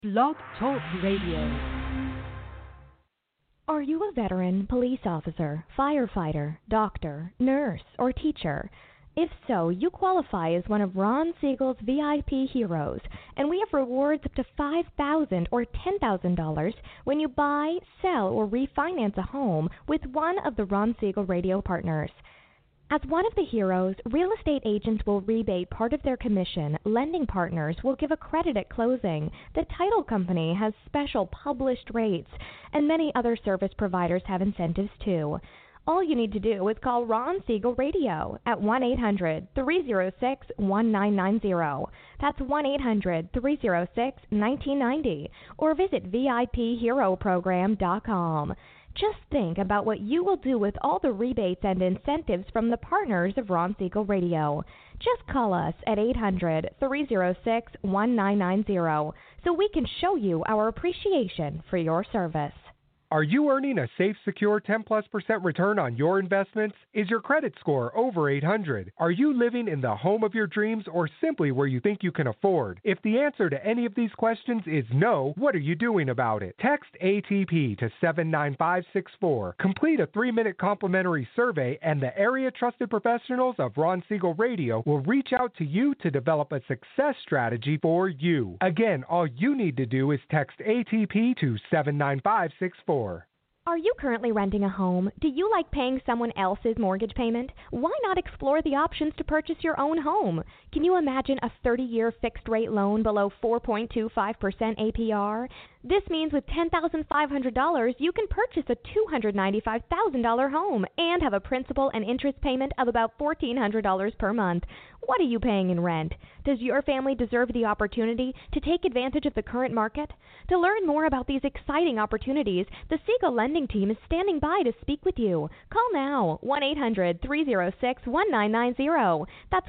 Blog Talk Radio. Are you a veteran, police officer, firefighter, doctor, nurse, or teacher? If so, you qualify as one of Ron Siegel's VIP heroes, and we have rewards up to $5,000 or $10,000 when you buy, sell, or refinance a home with one of the Ron Siegel radio partners. As one of the heroes, real estate agents will rebate part of their commission, lending partners will give a credit at closing, the title company has special published rates, and many other service providers have incentives too. All you need to do is call Ron Siegel Radio at 1-800-306-1990. That's 1-800-306-1990, or visit VIPHeroProgram.com. Just think about what you will do with all the rebates and incentives from the partners of Ron Siegel Radio. Just call us at 800-306-1990 so we can show you our appreciation for your service. Are you earning a safe, secure 10+% return on your investments? Is your credit score over 800? Are you living in the home of your dreams or simply where you think you can afford? If the answer to any of these questions is no, what are you doing about it? Text ATP to 79564. Complete a 3-minute complimentary survey and the area trusted professionals of Ron Siegel Radio will reach out to you to develop a success strategy for you. Again, all you need to do is text ATP to 79564. Are you currently renting a home? Do you like paying someone else's mortgage payment? Why not explore the options to purchase your own home? Can you imagine a 30-year fixed-rate loan below 4.25% APR? This means with $10,500, you can purchase a $295,000 home and have a principal and interest payment of about $1,400 per month. What are you paying in rent? Does your family deserve the opportunity to take advantage of the current market? To learn more about these exciting opportunities, the Siegel Lending Team is standing by to speak with you. Call now, 1-800-306-1990. That's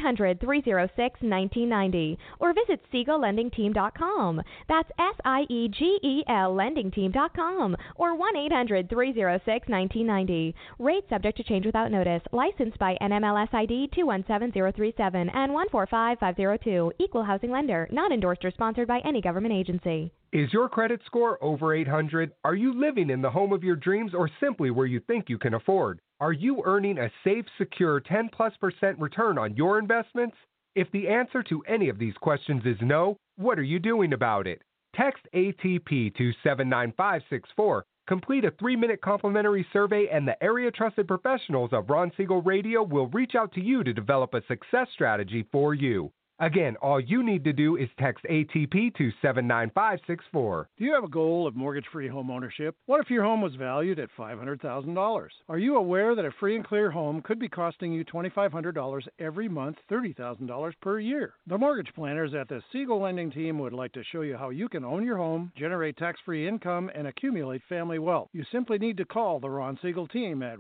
1-800-306-1990. Or visit SiegelLendingTeam.com. That's SIEGEL LendingTeam.com or 1-800-306-1990. Rate subject to change without notice. Licensed by NMLS ID 217037 and 145502. Equal housing lender. Not endorsed or sponsored by any government agency. Is your credit score over 800? Are you living in the home of your dreams or simply where you think you can afford? Are you earning a safe, secure 10+% return on your investments? If the answer to any of these questions is no, what are you doing about it? Text ATP to 79564. Complete a 3-minute complimentary survey and the area trusted professionals of Ron Siegel Radio will reach out to you to develop a success strategy for you. Again, all you need to do is text ATP to 79564. Do you have a goal of mortgage-free home ownership? What if your home was valued at $500,000? Are you aware that a free and clear home could be costing you $2,500 every month, $30,000 per year? The mortgage planners at the Siegel Lending Team would like to show you how you can own your home, generate tax-free income, and accumulate family wealth. You simply need to call the Ron Siegel Team at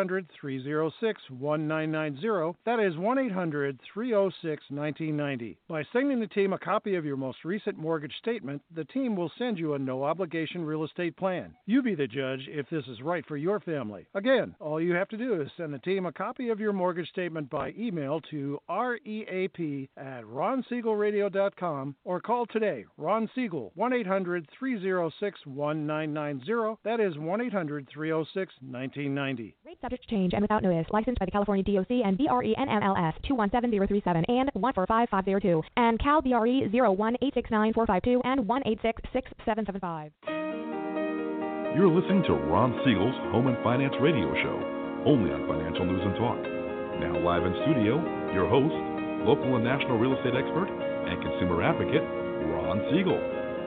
1-800-306-1990. That is 1-800-306-1990. By sending the team a copy of your most recent mortgage statement, the team will send you a no-obligation real estate plan. You be the judge if this is right for your family. Again, all you have to do is send the team a copy of your mortgage statement by email to reap@ronsiegelradio.com or call today, Ron Siegel, 1-800-306-1990. That is 1-800-306-1990. Rate subject to change and without notice. Licensed by the California DOC and BRE NMLS 217037 and 145502 and Cal BRE 018694452 and 1866775. You're listening to Ron Siegel's Home and Finance Radio Show, only on Financial News and Talk. Now live in studio, your host, local and national real estate expert and consumer advocate, Ron Siegel.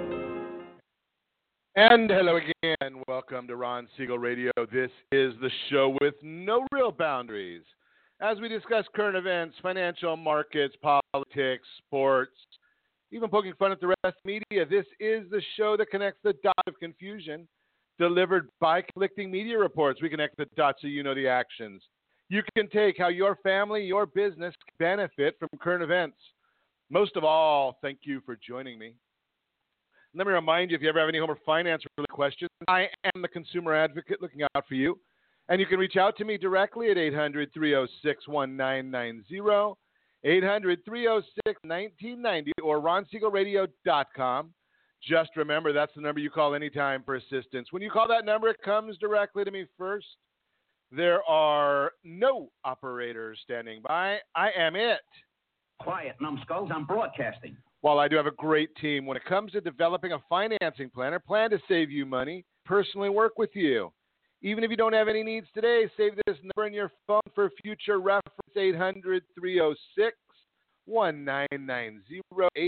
And hello again. Welcome to Ron Siegel Radio. This is the show with no real boundaries. As we discuss current events, financial markets, politics, sports, even poking fun at the rest of the media, this is the show that connects the dots of confusion, delivered by conflicting media reports. We connect the dots so you know the actions. You can take how your family, your business can benefit from current events. Most of all, thank you for joining me. Let me remind you, if you ever have any home or finance-related questions, I am the consumer advocate looking out for you. And you can reach out to me directly at 800-306-1990, 800-306-1990, or ronsiegelradio.com. Just remember, that's the number you call anytime for assistance. When you call that number, it comes directly to me first. There are no operators standing by. I am it. Quiet, numbskulls. I'm broadcasting. While I do have a great team, when it comes to developing a financing plan or plan to save you money, personally work with you. Even if you don't have any needs today, save this number in your phone for future reference, 800-306-1990,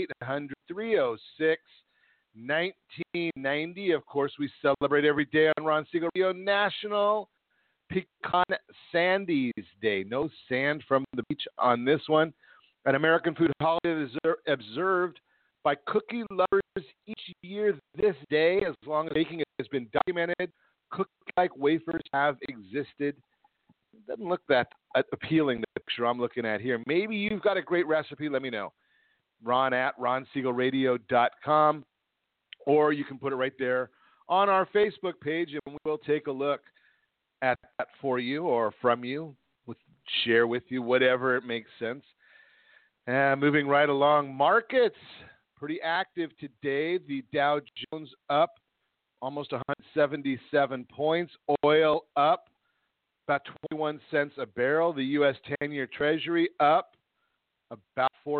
800-306-1990. Of course, we celebrate every day on Ron Siegel Radio National Pecan Sandies Day. No sand from the beach on this one. An American food holiday is observed by cookie lovers each year this day, as long as baking has been documented. Cookie-like wafers have existed. It doesn't look that appealing, the picture I'm looking at here. Maybe you've got a great recipe. Let me know. Ron at ronsiegelradio.com, or you can put it right there on our Facebook page, and we'll take a look at that for you or from you, share with you, whatever it makes sense. Moving right along, markets pretty active today. The Dow Jones up almost 177 points. Oil up about 21 cents a barrel. The U.S. 10-year Treasury up about 4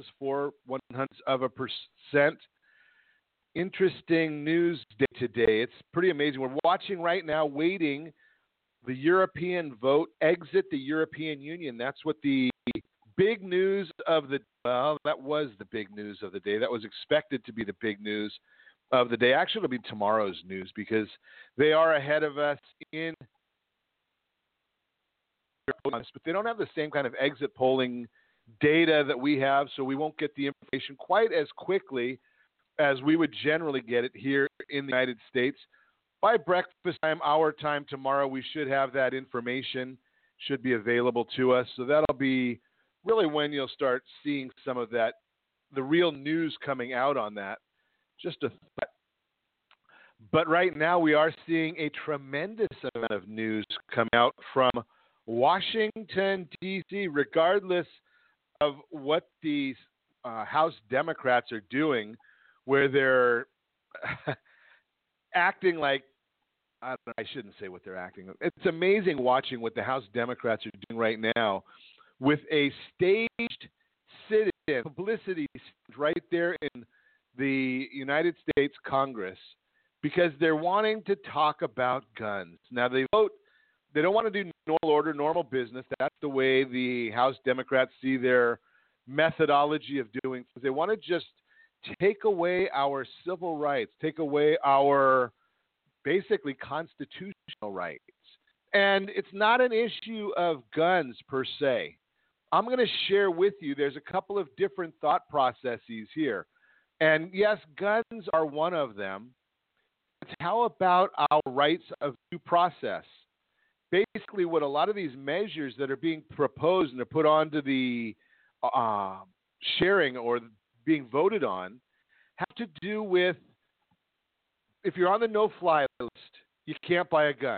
0.04%. Interesting news day today. It's pretty amazing. We're watching right now, waiting the European vote, exit the European Union. That's what the big news of the that was the big news of the day. That was expected to be the big news of the day. Actually, it'll be tomorrow's news because they are ahead of us in, but they don't have the same kind of exit polling data that we have, so we won't get the information quite as quickly as we would generally get it here in the United States. By breakfast time, our time tomorrow, we should have that information, should be available to us. So that'll be really when you'll start seeing some of that, the real news coming out on that. Just a thought. But right now we are seeing a tremendous amount of news come out from Washington, D.C., regardless of what the House Democrats are doing, where they're acting like, I shouldn't say what they're acting. It's amazing watching what the House Democrats are doing right now with a staged sit-in, publicity right there in the United States Congress, because they're wanting to talk about guns. Now, they vote. They don't want to do normal order, normal business. That's the way the House Democrats see their methodology of doing things. They want to just take away our civil rights, take away our basically constitutional rights. And it's not an issue of guns per se. I'm going to share with you, there's a couple of different thought processes here. And yes, guns are one of them. It's how about our rights of due process? Basically, what a lot of these measures that are being proposed and are put onto the sharing or being voted on have to do with, if you're on the no-fly list, you can't buy a gun.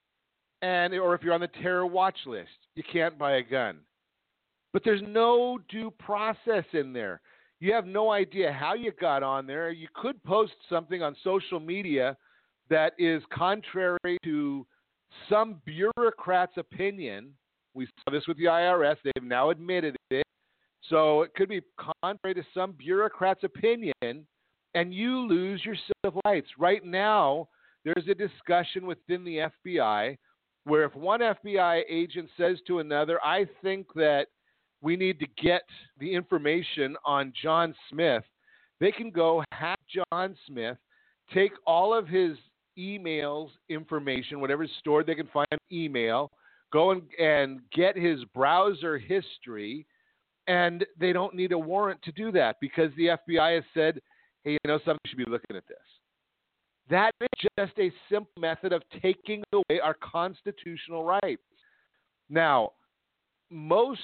Or if you're on the terror watch list, you can't buy a gun. But there's no due process in there. You have no idea how you got on there. You could post something on social media that is contrary to some bureaucrat's opinion. We saw this with the IRS. They've now admitted it. So it could be contrary to some bureaucrat's opinion, and you lose your civil rights. Right now, there's a discussion within the FBI where if one FBI agent says to another, I think that we need to get the information on John Smith, they can go hack John Smith, take all of his emails, information, whatever's stored, they can find email, go and get his browser history, and they don't need a warrant to do that because the FBI has said, hey, somebody should be looking at this. That is just a simple method of taking away our constitutional rights. Now, most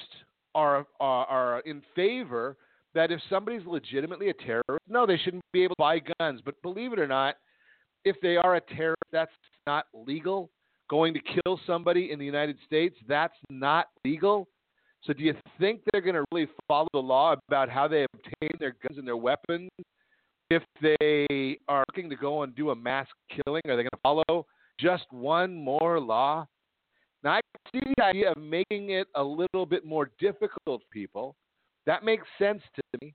are in favor that if somebody's legitimately a terrorist, no, they shouldn't be able to buy guns. But believe it or not, if they are a terrorist, that's not legal. Going to kill somebody in the United States, that's not legal. So do you think they're going to really follow the law about how they obtain their guns and their weapons if they are looking to go and do a mass killing, are they going to follow just one more law? Now, I see the idea of making it a little bit more difficult for people. That makes sense to me.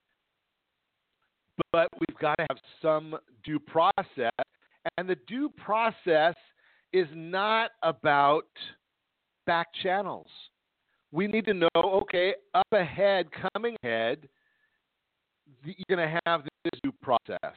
But we've got to have some due process. And the due process is not about back channels. We need to know, okay, up ahead, coming ahead, you're going to have this due process.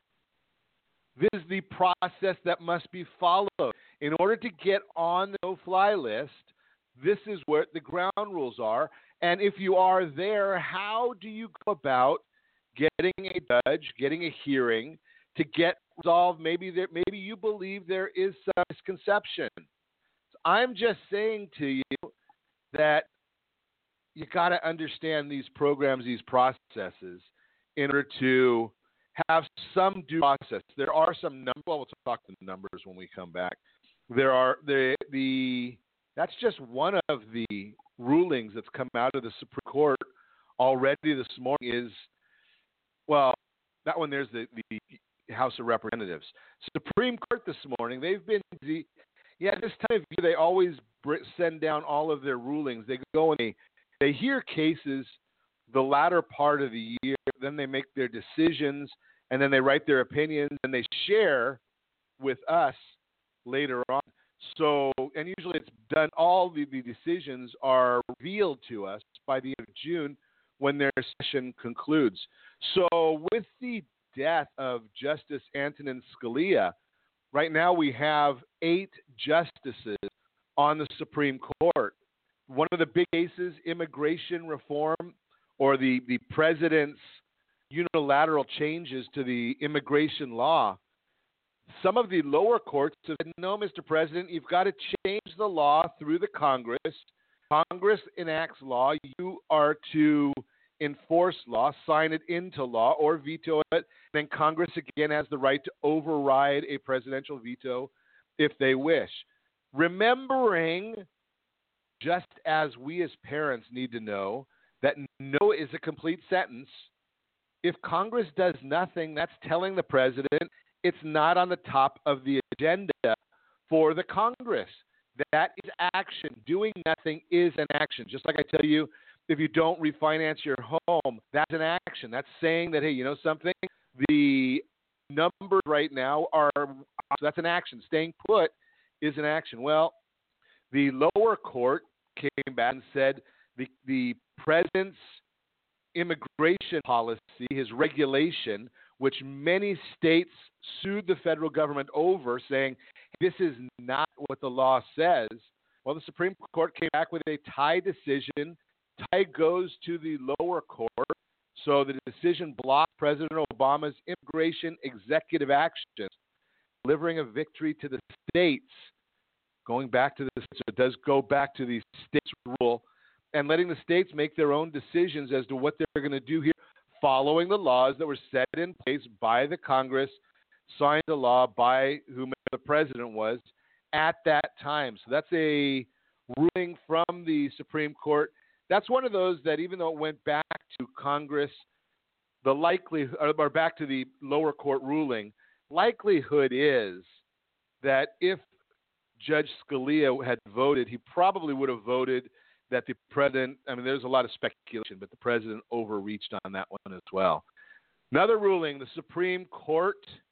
This is the process that must be followed. In order to get on the no-fly list, this is what the ground rules are. And if you are there, how do you go about getting a judge, getting a hearing to get resolved? Maybe you believe there is some misconception. So I'm just saying to you that you got to understand these programs, these processes, in order to have some due process. There are some numbers. Well, we'll talk the numbers when we come back. There are that's just one of the rulings that's come out of the Supreme Court already this morning. Is well, that one there's the House of Representatives. Supreme Court this morning. They've been busy. Yeah, this time of year they always send down all of their rulings. They go and they hear cases the latter part of the year. Then they make their decisions, and then they write their opinions, and they share with us later on. So, and usually it's done, all the decisions are revealed to us by the end of June when their session concludes. So with the death of Justice Antonin Scalia, right now we have 8 justices on the Supreme Court. One of the big cases, immigration reform, or the president's unilateral changes to the immigration law. Some of the lower courts have said, no, Mr. President, you've got to change the law through the Congress. Congress enacts law. You are to enforce law, sign it into law, or veto it. Then Congress, again, has the right to override a presidential veto if they wish. Remembering, just as we as parents need to know, that no is a complete sentence. If Congress does nothing, that's telling the president it's not on the top of the agenda for the Congress. That is action. Doing nothing is an action. Just like I tell you, if you don't refinance your home, that's an action. That's saying that, hey, you know something? The numbers right now are, that's an action. Staying put is an action. Well, the lower court came back and said the president's immigration policy, his regulation, which many states sued the federal government over, saying this is not what the law says. Well, the Supreme Court came back with a tie decision. Tie goes to the lower court. So the decision blocked President Obama's immigration executive actions, delivering a victory to the states. Going back to this, so it does go back to the states' rule and letting the states make their own decisions as to what they're going to do here, following the laws that were set in place by the Congress, signed the law by whomever the president was at that time. So that's a ruling from the Supreme Court. That's one of those that even though it went back to Congress, the likelihood, or back to the lower court ruling, likelihood is that if Judge Scalia had voted, he probably would have voted that the president, I mean, there's a lot of speculation, but the president overreached on that one as well. Another ruling, the Supreme Court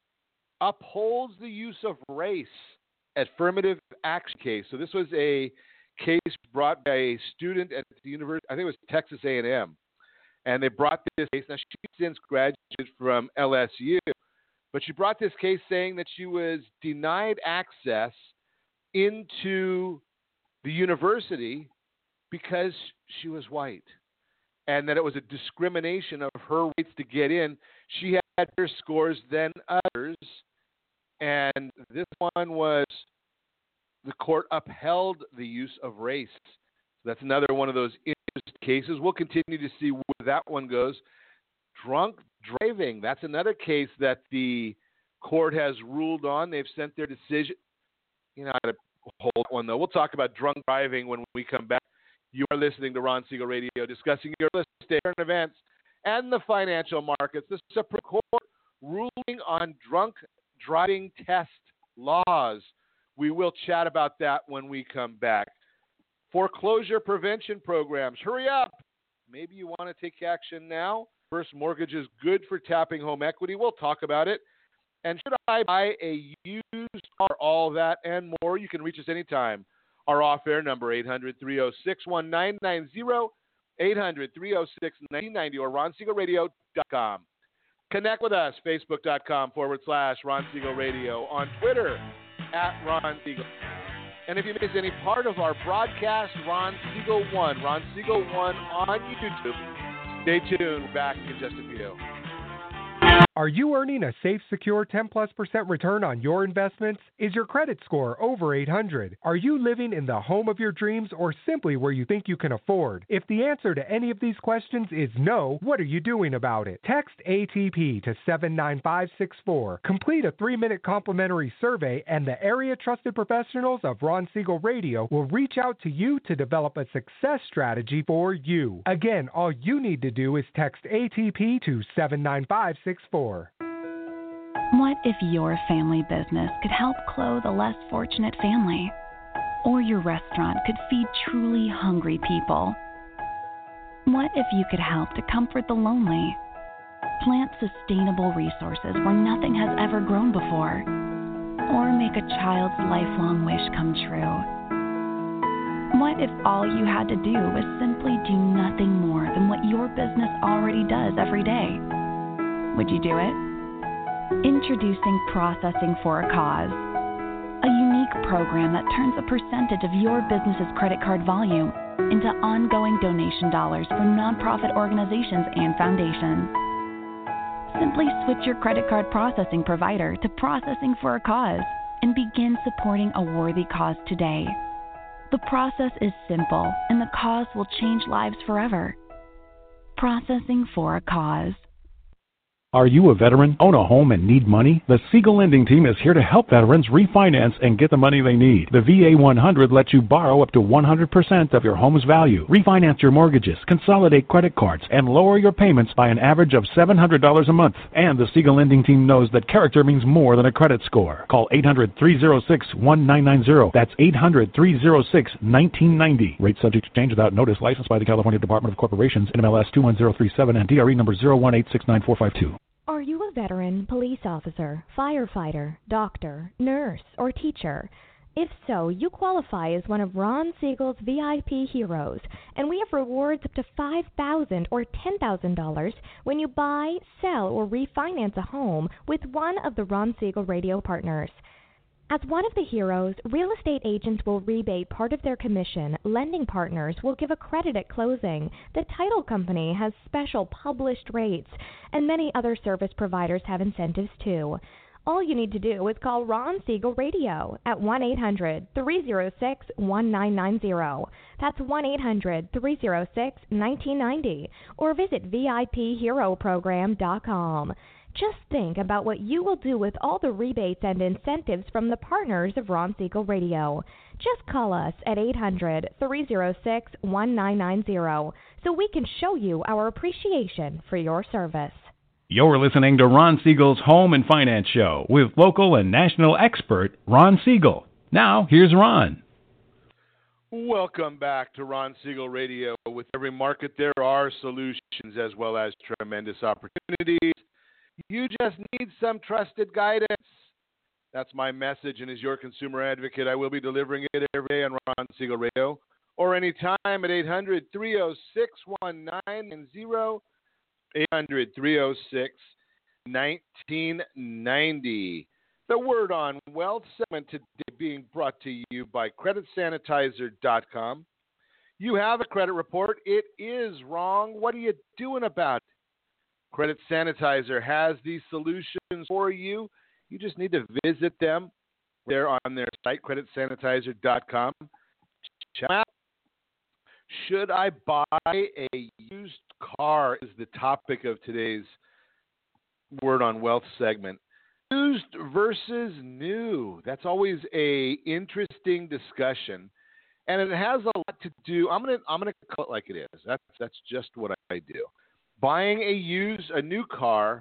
upholds the use of race, affirmative action case. So this was a case brought by a student at the university, I think it was Texas A&M, and they brought this case. Now, she since graduated from LSU, but she brought this case saying that she was denied access into the university because she was white, and that it was a discrimination of her rights to get in. She had better scores than others, and this one was, the court upheld the use of race. So that's another one of those interesting cases. We'll continue to see where that one goes. Drunk driving, that's another case that the court has ruled on. They've sent their decision. You know, I got to hold one, though. We'll talk about drunk driving when we come back. You are listening to Ron Siegel Radio, discussing your real estate, current events, and the financial markets. The Supreme Court ruling on drunk driving test laws. We will chat about that when we come back. Foreclosure prevention programs. Hurry up. Maybe you want to take action now. First Mortgage is good for tapping home equity. We'll talk about it. And should I buy a used car? All that and more. You can reach us anytime. Our off-air number, 800-306-1990, 800-306-1990, or RonSiegelRadio.com. Connect with us, Facebook.com/Ron Siegel Radio, on Twitter, @Ron Siegel. And if you miss any part of our broadcast, Ron Siegel 1 on YouTube. Stay tuned. We're back in just a few. Are you earning a safe, secure 10+% return on your investments? Is your credit score over 800? Are you living in the home of your dreams or simply where you think you can afford? If the answer to any of these questions is no, what are you doing about it? Text ATP to 79564. Complete a 3-minute complimentary survey and the area trusted professionals of Ron Siegel Radio will reach out to you to develop a success strategy for you. Again, all you need to do is text ATP to 79564. What if your family business could help clothe a less fortunate family? Or your restaurant could feed truly hungry people? What if you could help to comfort the lonely? Plant sustainable resources where nothing has ever grown before? Or make a child's lifelong wish come true? What if all you had to do was simply do nothing more than what your business already does every day? Would you do it? Introducing Processing for a Cause, a unique program that turns a percentage of your business's credit card volume into ongoing donation dollars for nonprofit organizations and foundations. Simply switch your credit card processing provider to Processing for a Cause and begin supporting a worthy cause today. The process is simple, and the cause will change lives forever. Processing for a Cause. Are you a veteran, own a home, and need money? The Siegel Lending Team is here to help veterans refinance and get the money they need. The VA 100 lets you borrow up to 100% of your home's value, refinance your mortgages, consolidate credit cards, and lower your payments by an average of $700 a month. And the Siegel Lending Team knows that character means more than a credit score. Call 800-306-1990. That's 800-306-1990. Rate subject to change without notice. Licensed by the California Department of Corporations, NMLS 21037, and DRE number 018694452. Are you a veteran, police officer, firefighter, doctor, nurse, or teacher? If so, you qualify as one of Ron Siegel's VIP heroes, and we have rewards up to $5,000 or $10,000 when you buy, sell, or refinance a home with one of the Ron Siegel Radio partners. As one of the heroes, real estate agents will rebate part of their commission, lending partners will give a credit at closing, the title company has special published rates, and many other service providers have incentives too. All you need to do is call Ron Siegel Radio at 1-800-306-1990. That's 1-800-306-1990, or visit VIPHeroProgram.com. Just think about what you will do with all the rebates and incentives from the partners of Ron Siegel Radio. Just call us at 800-306-1990 so we can show you our appreciation for your service. You're listening to Ron Siegel's Home and Finance Show with local and national expert Ron Siegel. Now, here's Ron. Welcome back to Ron Siegel Radio. With every market, there are solutions as well as tremendous opportunities. You just need some trusted guidance. That's my message, and as your consumer advocate, I will be delivering it every day on Ron Siegel Radio or anytime at 800-306-1990, 800-306-1990. The Word on Wealth segment today being brought to you by CreditSanitizer.com. You have a credit report. It is wrong. What are you doing about it? Credit Sanitizer has these solutions for you. You just need to visit them. They're on their site, CreditSanitizer.com. Check out. Should I buy a used car is the topic of today's Word on Wealth segment. Used versus new. That's always a interesting discussion. And it has a lot to do. I'm gonna call it like it is. That's just what I do. Buying a new car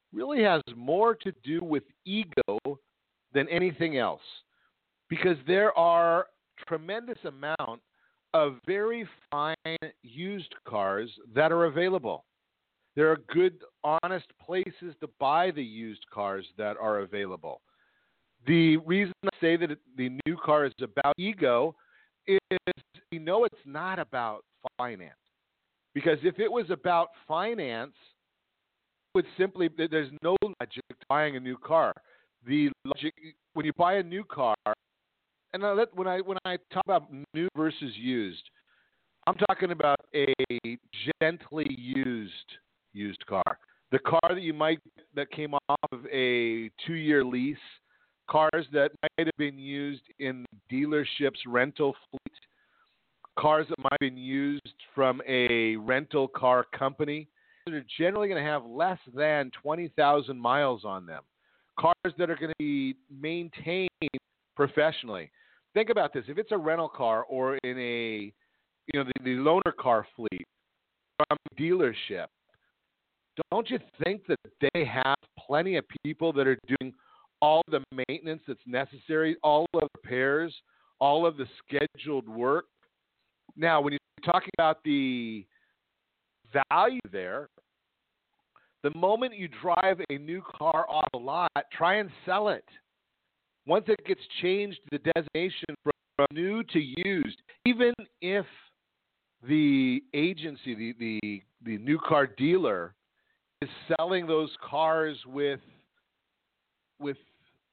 really has more to do with ego than anything else, because there are tremendous amount of very fine used cars that are available. There are good, honest places to buy the used cars that are available. The reason I say that the new car is about ego is we know it's not about finance. Because if it was about finance, it would simply, there's no logic to buying a new car. The logic, when you buy a new car, and when I talk about new versus used, I'm talking about a gently used car. The car that came off of a 2-year lease, cars that might have been used in dealership's rental fleet, cars that might have been used from a rental car company. They're generally going to have less than 20,000 miles on them. Cars that are going to be maintained professionally. Think about this. If it's a rental car or in a, the loaner car fleet from a dealership, don't you think that they have plenty of people that are doing all the maintenance that's necessary, all of the repairs, all of the scheduled work? Now, when you're talking about the value there, the moment you drive a new car off the lot, try and sell it. Once it gets changed, the designation from new to used, even if the agency, the new car dealer, is selling those cars using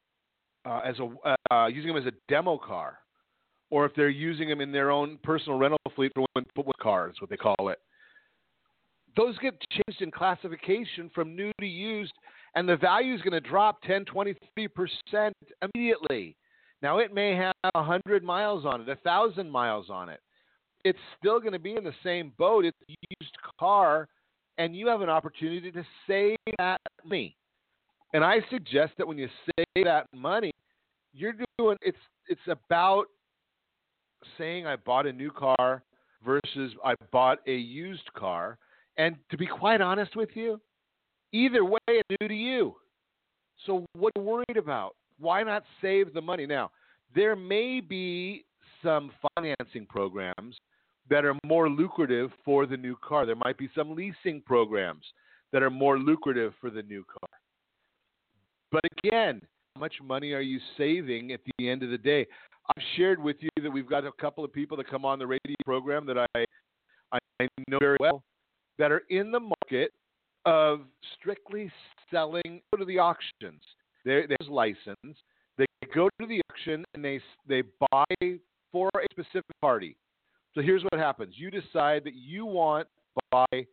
them as a demo car, or if they're using them in their own personal rental fleet for with cars, what they call it. Those get changed in classification from new to used, and the value is going to drop 10, 23% immediately. Now, it may have 100 miles on it, 1,000 miles on it. It's still going to be in the same boat. It's a used car, and you have an opportunity to save that money. And I suggest that when you save that money, you're doing it's about saying I bought a new car versus I bought a used car. And to be quite honest with you, either way, it's new to you. So what are you worried about? Why not save the money? Now, there may be some financing programs that are more lucrative for the new car. There might be some leasing programs that are more lucrative for the new car. But again, how much money are you saving at the end of the day? I've shared with you that we've got a couple of people that come on the radio program that I know very well that are in the market of strictly selling to the auctions. There's license. They go to the auction and they buy for a specific party. So here's what happens. You decide that you want to buy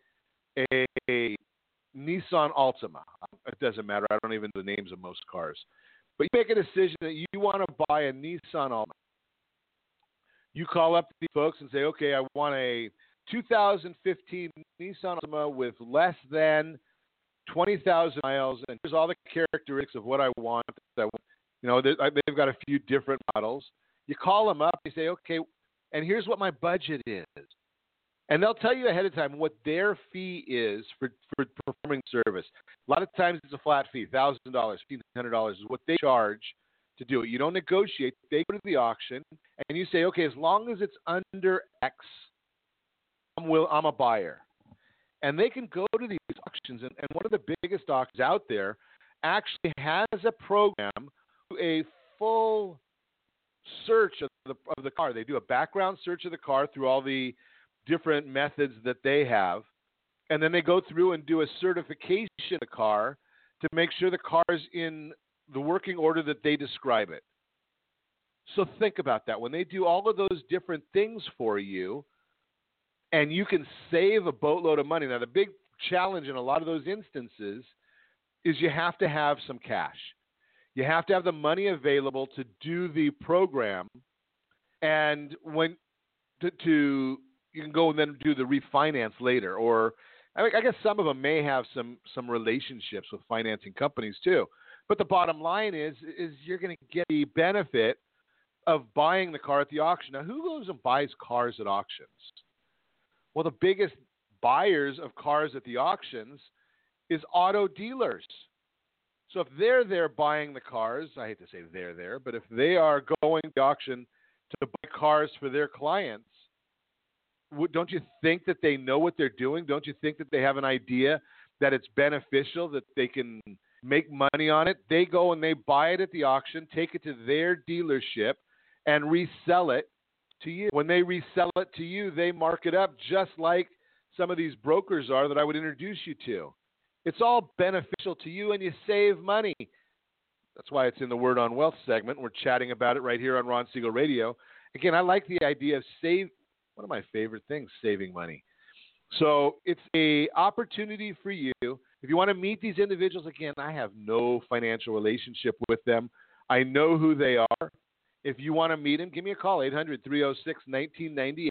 a Nissan Altima. It doesn't matter. I don't even know the names of most cars. But you make a decision that you want to buy a Nissan Altima. You call up the folks and say, okay, I want a 2015 Nissan Altima with less than 20,000 miles, and here's all the characteristics of what I want. They've got a few different models. You call them up, you say, okay, and here's what my budget is. And they'll tell you ahead of time what their fee is for performing service. A lot of times it's a flat fee, $1,000, $1,500 is what they charge to do it. You don't negotiate. They go to the auction, and you say, okay, as long as it's under X, I'm a buyer. And they can go to these auctions, and one of the biggest auctions out there actually has a program, a full search of the car. They do a background search of the car through all the different methods that they have, and then they go through and do a certification of the car to make sure the car is in the working order that they describe it. So think about that. When they do all of those different things for you, and you can save a boatload of money. Now, the big challenge in a lot of those instances is you have to have some cash. You have to have the money available to do the program, and when you can go and then do the refinance later. Or I guess some of them may have some relationships with financing companies too. But the bottom line is you're going to get the benefit of buying the car at the auction. Now, who goes and buys cars at auctions? Well, the biggest buyers of cars at the auctions is auto dealers. So if they're there buying the cars, I hate to say they're there, but if they are going to the auction to buy cars for their clients, don't you think that they know what they're doing? Don't you think that they have an idea that it's beneficial, that they can make money on it? They go and they buy it at the auction, take it to their dealership, and resell it to you. When they resell it to you, they mark it up just like some of these brokers are that I would introduce you to. It's all beneficial to you, and you save money. That's why it's in the Word on Wealth segment. We're chatting about it right here on Ron Siegel Radio. Again, I like the idea of one of my favorite things, saving money. So it's a opportunity for you. If you want to meet these individuals, again, I have no financial relationship with them. I know who they are. If you want to meet them, give me a call, 800-306-1990,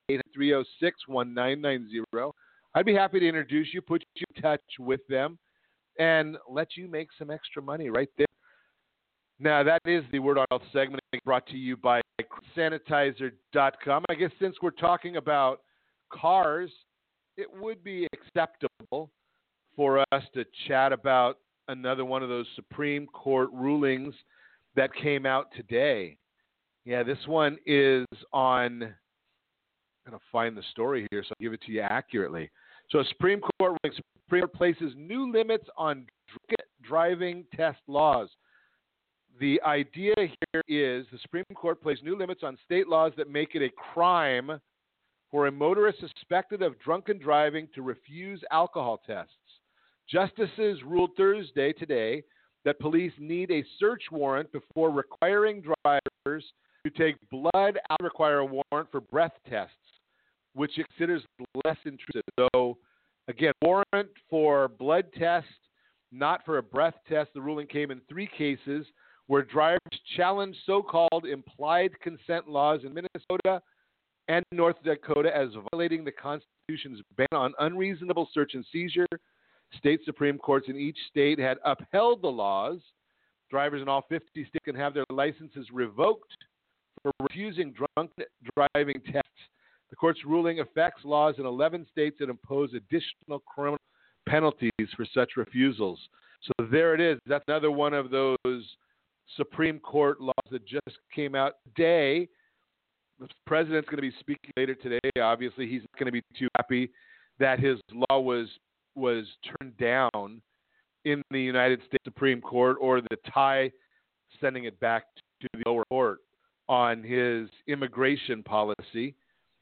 800-306-1990. I'd be happy to introduce you, put you in touch with them, and let you make some extra money right there. Now, that is the Word on Health segment brought to you by sanitizer.com. I guess since we're talking about cars, it would be acceptable for us to chat about another one of those Supreme Court rulings that came out today. Yeah, this one is on, I'm going to find the story here so I'll give it to you accurately. So Supreme Court places new limits on driving test laws. The idea here is the Supreme Court placed new limits on state laws that make it a crime for a motorist suspected of drunken driving to refuse alcohol tests. Justices ruled Thursday today that police need a search warrant before requiring drivers to take blood out, require a warrant for breath tests, which it considers less intrusive. So, again, warrant for blood test, not for a breath test. The ruling came in 3 cases where drivers challenged so-called implied consent laws in Minnesota and North Dakota as violating the Constitution's ban on unreasonable search and seizure. State Supreme Courts in each state had upheld the laws. Drivers in all 50 states can have their licenses revoked for refusing drunk driving tests. The court's ruling affects laws in 11 states that impose additional criminal penalties for such refusals. So there it is. That's another one of those Supreme Court laws that just came out today. The president's going to be speaking later today. Obviously, he's not going to be too happy that his law was turned down in the United States Supreme Court, or the tie sending it back to the lower court on his immigration policy.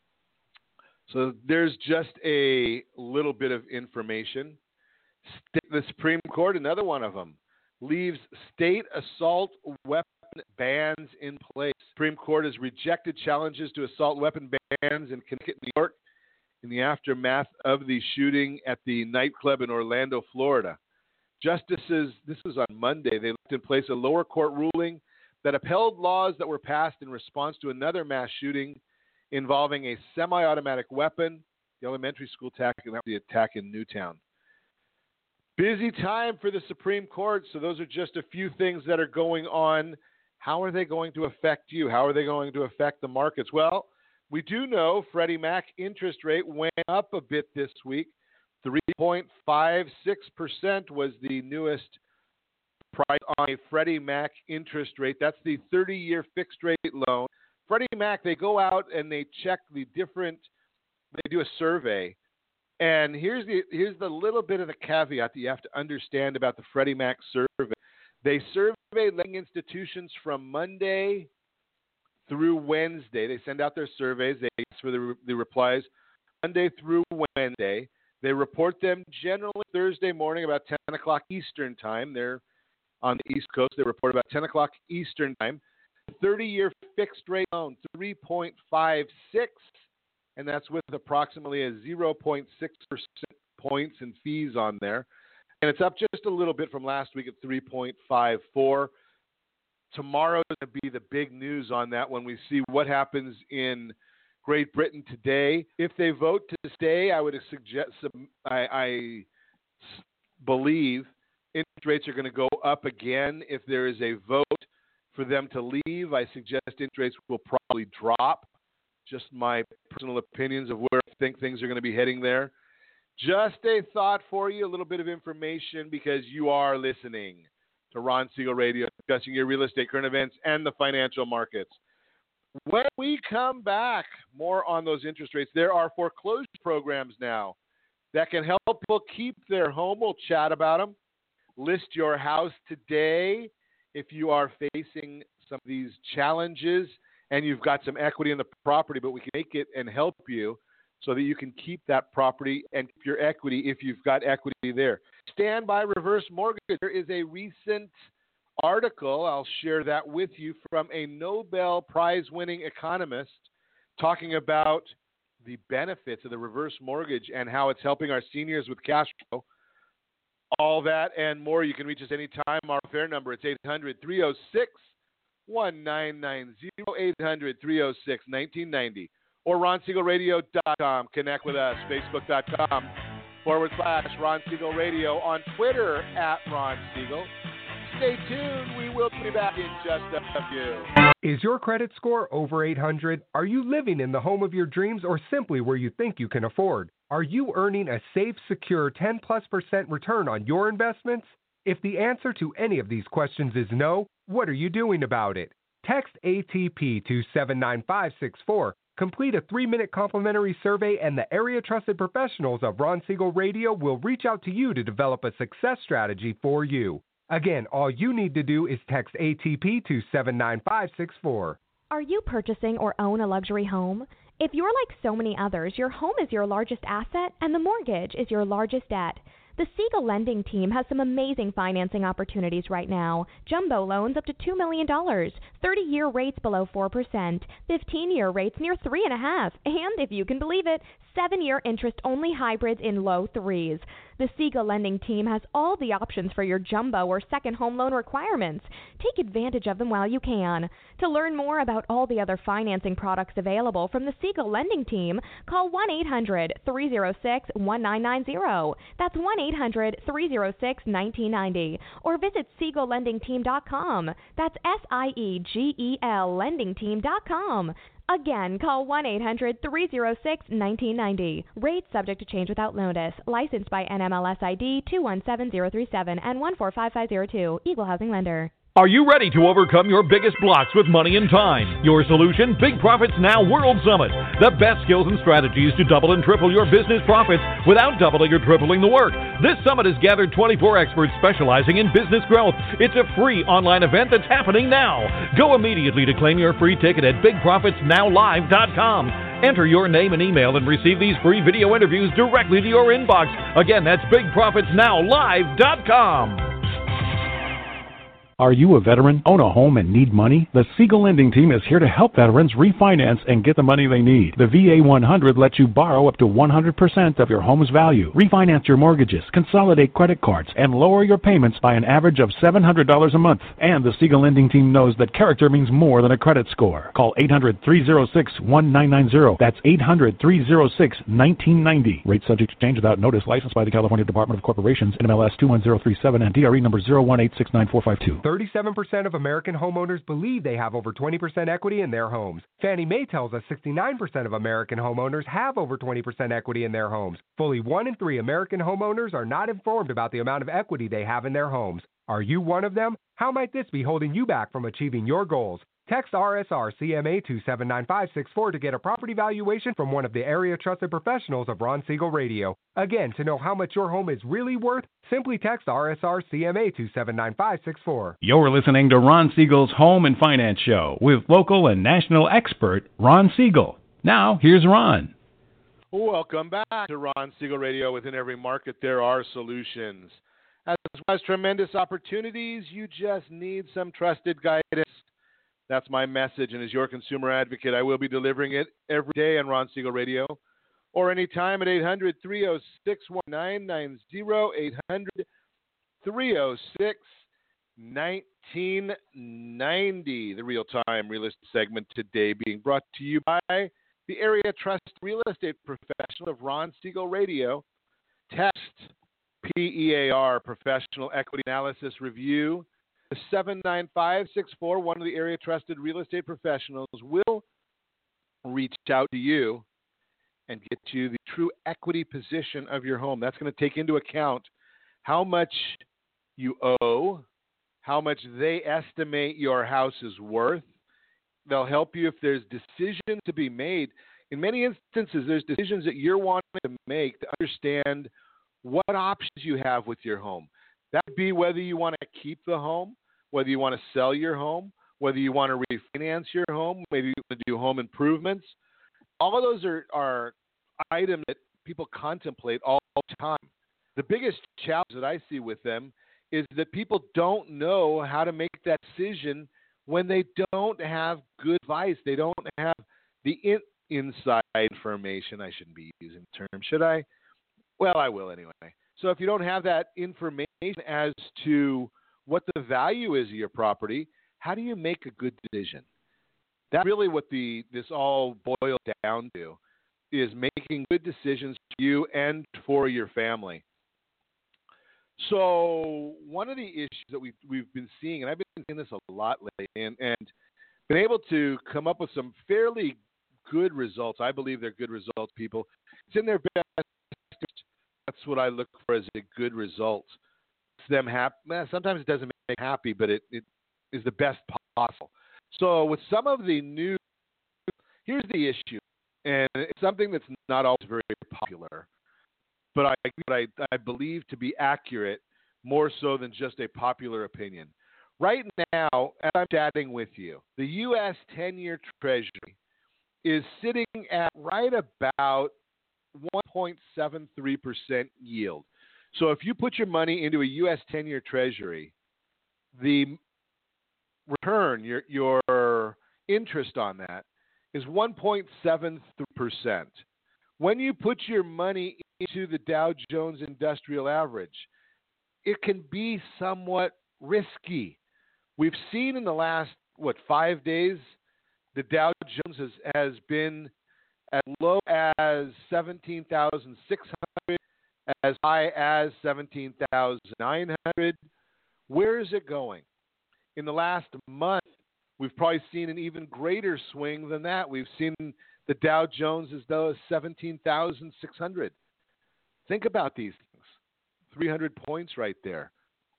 So there's just a little bit of information. The Supreme Court, another one of them, leaves state assault weapon bans in place. The Supreme Court has rejected challenges to assault weapon bans in Connecticut and New York in the aftermath of the shooting at the nightclub in Orlando, Florida. Justices, this was on Monday, they left in place a lower court ruling that upheld laws that were passed in response to another mass shooting involving a semi-automatic weapon, the elementary school attack, and the attack in Newtown. Busy time for the Supreme Court, so those are just a few things that are going on. How are they going to affect you? How are they going to affect the markets? Well, we do know Freddie Mac interest rate went up a bit this week. 3.56% was the newest price on a Freddie Mac interest rate. That's the 30-year fixed rate loan. Freddie Mac, they go out and they check they do a survey. And here's the little bit of the caveat that you have to understand about the Freddie Mac survey. They survey lending institutions from Monday through Wednesday. They send out their surveys. They ask for the replies Monday through Wednesday. They report them generally Thursday morning about 10 o'clock Eastern time. They're on the East Coast. They report about 10 o'clock Eastern time. 30-year fixed rate loan, 3.56, and that's with approximately a 0.6% points and fees on there. And it's up just a little bit from last week at 3.54. Tomorrow is going to be the big news on that when we see what happens in Great Britain today. If they vote to stay, I would suggest, I believe interest rates are going to go up again. If there is a vote for them to leave, I suggest interest rates will probably drop. Just my personal opinions of where I think things are going to be heading there. Just a thought for you, a little bit of information because you are listening to Ron Siegel Radio, discussing your real estate, current events, and the financial markets. When we come back, more on those interest rates. There are foreclosure programs now that can help people keep their home. We'll chat about them. List your house today if you are facing some of these challenges and you've got some equity in the property, but we can make it and help you so that you can keep that property and keep your equity if you've got equity there. Standby reverse mortgage. There is a recent article, I'll share that with you, from a Nobel Prize-winning economist talking about the benefits of the reverse mortgage and how it's helping our seniors with cash flow. All that and more. You can reach us anytime. Our fair number, it's 800-306-1990, 800-306-1990, or RonSiegelRadio.com. Connect with us, Facebook.com/Ron Siegel Radio, on Twitter @Ron Siegel. Stay tuned. We will be back in just a few. Is your credit score over 800? Are you living in the home of your dreams or simply where you think you can afford? Are you earning a safe, secure 10+% return on your investments? If the answer to any of these questions is no, what are you doing about it? Text ATP to 79564. Complete a 3-minute complimentary survey, and the area trusted professionals of Ron Siegel Radio will reach out to you to develop a success strategy for you. Again, all you need to do is text ATP to 79564. Are you purchasing or own a luxury home? If you're like so many others, your home is your largest asset and the mortgage is your largest debt. The Siegel Lending Team has some amazing financing opportunities right now. Jumbo loans up to $2 million, 30-year rates below 4%, 15-year rates near 3.5%, and if you can believe it, 7-year interest-only hybrids in low 3s. The Siegel Lending Team has all the options for your jumbo or second home loan requirements. Take advantage of them while you can. To learn more about all the other financing products available from the Siegel Lending Team, call 1-800-306-1990. That's 1-800-306-1990. Or visit SiegelLendingTeam.com. That's SIEGEL LendingTeam.com. Again, call 1-800-306-1990. Rates subject to change without notice. Licensed by NMLS ID 217037 and 145502. Equal housing lender. Are you ready to overcome your biggest blocks with money and time? Your solution? Big Profits Now World Summit. The best skills and strategies to double and triple your business profits without doubling or tripling the work. This summit has gathered 24 experts specializing in business growth. It's a free online event that's happening now. Go immediately to claim your free ticket at BigProfitsNowLive.com. Enter your name and email and receive these free video interviews directly to your inbox. Again, that's BigProfitsNowLive.com. Are you a veteran, own a home, and need money? The Siegel Lending Team is here to help veterans refinance and get the money they need. The VA 100 lets you borrow up to 100% of your home's value, refinance your mortgages, consolidate credit cards, and lower your payments by an average of $700 a month. And the Siegel Lending Team knows that character means more than a credit score. Call 800-306-1990. That's 800-306-1990. Rate subject to change without notice. Licensed by the California Department of Corporations, NMLS 21037, and DRE number 018694452. 37% of American homeowners believe they have over 20% equity in their homes. Fannie Mae tells us 69% of American homeowners have over 20% equity in their homes. Fully 1 in 3 American homeowners are not informed about the amount of equity they have in their homes. Are you one of them? How might this be holding you back from achieving your goals? Text RSR CMA to 79564 to get a property valuation from one of the area trusted professionals of Ron Siegel Radio. Again, to know how much your home is really worth, simply text RSR CMA to 79564. You're listening to Ron Siegel's Home and Finance Show with local and national expert Ron Siegel. Now, here's Ron. Welcome back to Ron Siegel Radio. Within every market, there are solutions. As well as tremendous opportunities, you just need some trusted guidance. That's my message, and as your consumer advocate, I will be delivering it every day on Ron Siegel Radio or anytime at 800-306-1990, 800-306-1990. The real-time real estate segment today being brought to you by the Area Trust Real Estate Professional of Ron Siegel Radio. Text PEAR, Professional Equity Analysis Review. 79564, one of the area trusted real estate professionals will reach out to you and get you the true equity position of your home. That's going to take into account how much you owe, how much they estimate your house is worth. They'll help you if there's decisions to be made. In many instances, there's decisions that you're wanting to make to understand what options you have with your home. That would be whether you want to keep the home, whether you want to sell your home, whether you want to refinance your home, maybe you want to do home improvements. All of those are items that people contemplate all the time. The biggest challenge that I see with them is that people don't know how to make that decision when they don't have good advice. They don't have the inside information. I shouldn't be using the term, should I? Well, I will anyway. So if you don't have that information as to what the value is of your property, how do you make a good decision? That's really what this all boils down to, is making good decisions for you and for your family. So one of the issues that we've been seeing, and I've been seeing this a lot lately, and been able to come up with some fairly good results. I believe they're good results, people. It's in their best interest. That's what I look for as a good result. It's them happy. Sometimes it doesn't make them happy, but it is the best possible. So with some of the new, here's the issue, and it's something that's not always very popular, but I believe to be accurate more so than just a popular opinion. Right now, as I'm chatting with you, the U.S. 10-year Treasury is sitting at right about 1.73% yield. So if you put your money into a U.S. 10-year Treasury, the return, your interest on that, is 1.73%. When you put your money into the Dow Jones Industrial Average, it can be somewhat risky. We've seen in the last, 5 days, the Dow Jones has been as low as 17,600, as high as 17,900. Where is it going? In the last month, we've probably seen an even greater swing than that. We've seen the Dow Jones as low as 17,600. Think about these things. 300 points right there.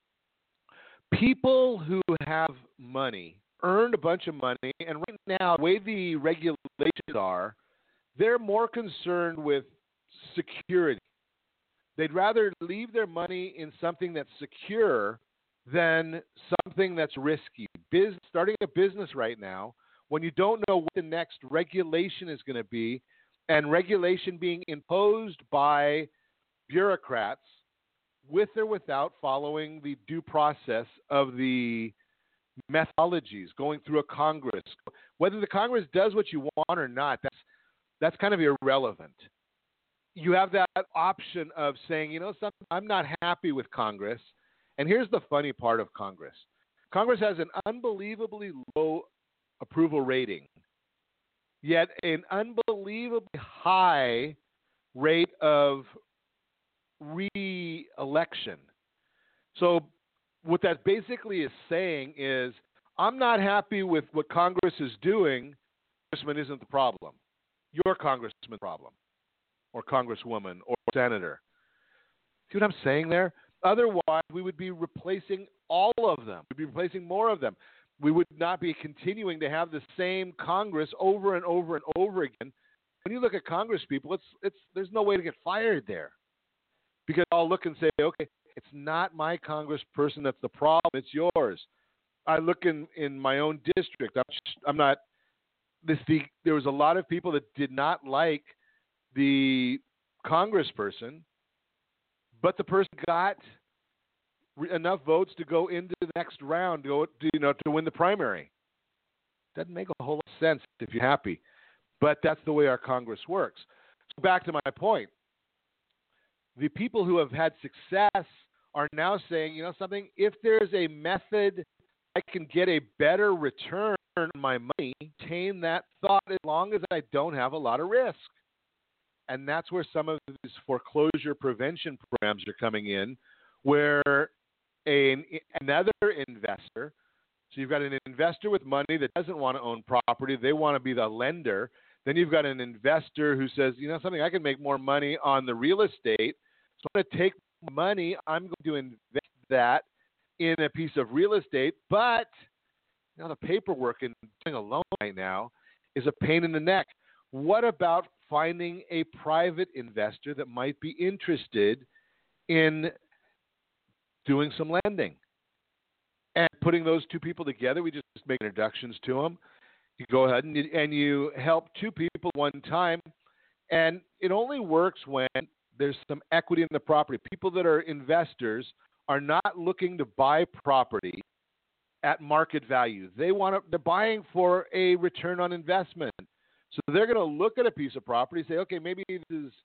People who have money earned a bunch of money, and right now, the way the regulations are, they're more concerned with security. They'd rather leave their money in something that's secure than something that's risky. Starting a business right now, when you don't know what the next regulation is going to be, and regulation being imposed by bureaucrats with or without following the due process of the methodologies going through a Congress. Whether the Congress does what you want or not, that's kind of irrelevant. You have that option of saying, something, I'm not happy with Congress. And here's the funny part of Congress. Congress has an unbelievably low approval rating, yet an unbelievably high rate of re-election. So what that basically is saying is, I'm not happy with what Congress is doing. Congressman isn't the problem. Your congressman is the problem, or congresswoman, or senator. See what I'm saying there? Otherwise, we would be replacing all of them. We'd be replacing more of them. We would not be continuing to have the same Congress over and over and over again. When you look at Congress people, there's no way to get fired there. Because I'll look and say, okay, it's not my congressperson that's the problem, it's yours. I look in my own district. There was a lot of people that did not like the congressperson, but the person got enough votes to go into the next round, to win the primary. Doesn't make a whole lot of sense if you're happy, but that's the way our Congress works. So back to my point. The people who have had success are now saying, something, if there's a method I can get a better return on my money, retain that thought as long as I don't have a lot of risk. And that's where some of these foreclosure prevention programs are coming in, where another investor, so you've got an investor with money that doesn't want to own property, they want to be the lender. Then you've got an investor who says, something, I can make more money on the real estate, so I'm going to take money, I'm going to invest that in a piece of real estate, but the paperwork and doing a loan right now is a pain in the neck. What about finding a private investor that might be interested in doing some lending? And putting those two people together, we just make introductions to them. You go ahead and you help two people one time, and it only works when there's some equity in the property. People that are investors are not looking to buy property at market value. They're buying for a return on investment. So they're going to look at a piece of property, say, okay, maybe this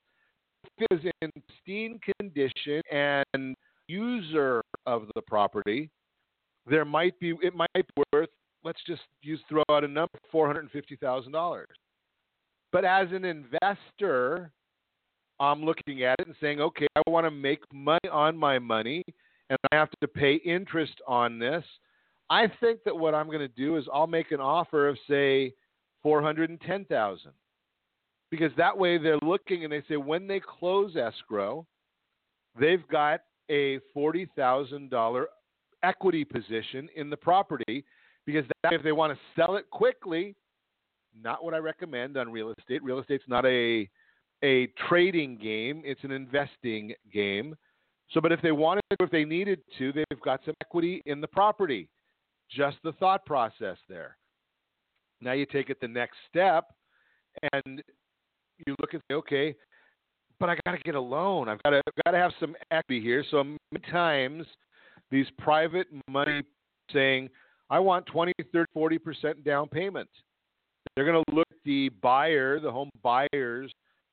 is in pristine condition, and user of the property, it might be worth, let's just throw out a number, $450,000. But as an investor, I'm looking at it and saying, okay, I want to make money on my money, and I have to pay interest on this. I think that what I'm going to do is I'll make an offer of, say, $410,000, because that way they're looking and they say when they close escrow, they've got a $40,000 equity position in the property, because if they want to sell it quickly, not what I recommend on real estate. Real estate's not a trading game; it's an investing game. So, but if they needed to, they've got some equity in the property. Just the thought process there. Now you take it the next step, and you look and say, okay, but I got to get a loan. I've got to have some equity here. So many times these private money saying, I want 20, 30, 40% down payment. They're going to look at the buyer, the home buyer's